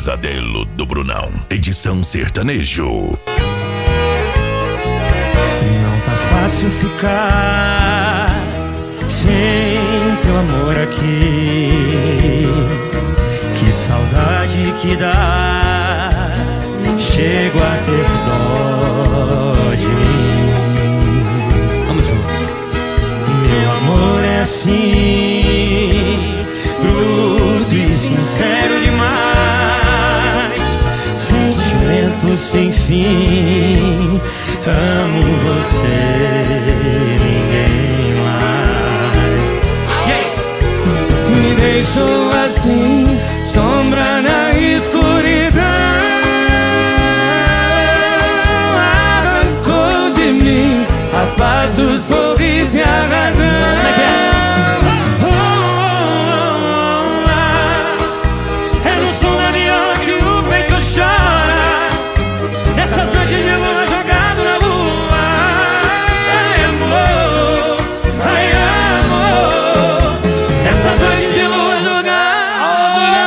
Pesadelo do Brunão, edição sertanejo. Não tá fácil ficar sem teu amor aqui. Que saudade que dá, chego a ter dó de mim. Vamos junto. Meu amor é assim, bruto e sincero demais, sentimento sem fim. Amo você, ninguém mais. Me deixou assim, sombra na escuridão. Arrancou de mim a paz, o sorriso e a razão. É no som da viola que o peito chora, nessas noites de lua jogado na lua. Ai, amor, ai, amor, nessas noites de lua jogado na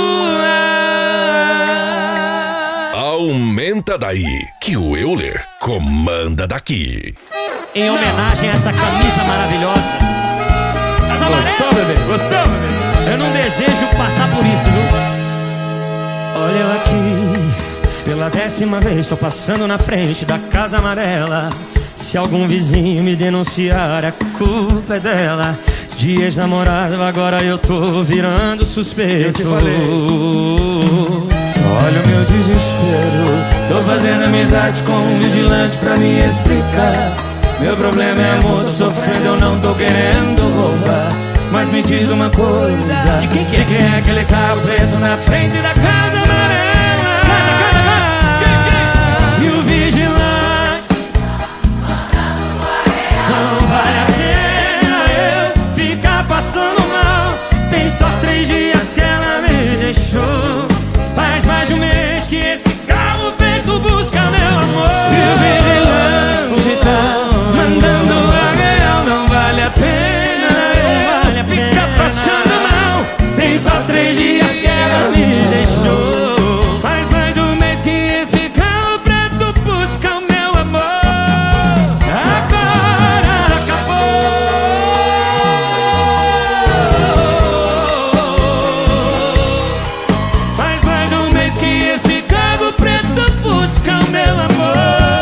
lua. Aumenta daí, que o Euler comanda daqui. Em homenagem a essa camisa maravilhosa. Gostou, bebê? Gostou, bebê? Eu não desejo passar por isso, viu? Olha eu aqui, pela 10ª vez tô passando na frente da casa amarela. Se algum vizinho me denunciar, a culpa é dela. De ex-namorado, agora eu tô virando suspeito. Eu te falei. Olha o meu desespero, tô fazendo amizade com um vigilante pra me explicar. Meu problema é amor, tô sofrendo, eu não tô querendo roubar. Mas me diz uma coisa, de quem é aquele carro preto na frente da casa amarela? E o vigilante, não vale a pena eu ficar passando mal. Tem só 3 dias que ela me deixou. Faz mais de um mês que esse carro preto busca meu amor. E o vigilante tá mandando a real, não vale a pena, não vale a pena ficar passando mal. Tem só 3 dias que ela me deixou. Faz mais de um mês que esse carro preto busca o meu amor. Agora acabou. Faz mais de um mês que esse carro preto busca o meu amor.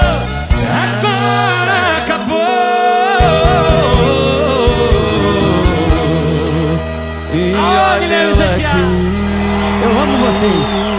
Agora acabou. E olha eu aqui, eu amo vocês.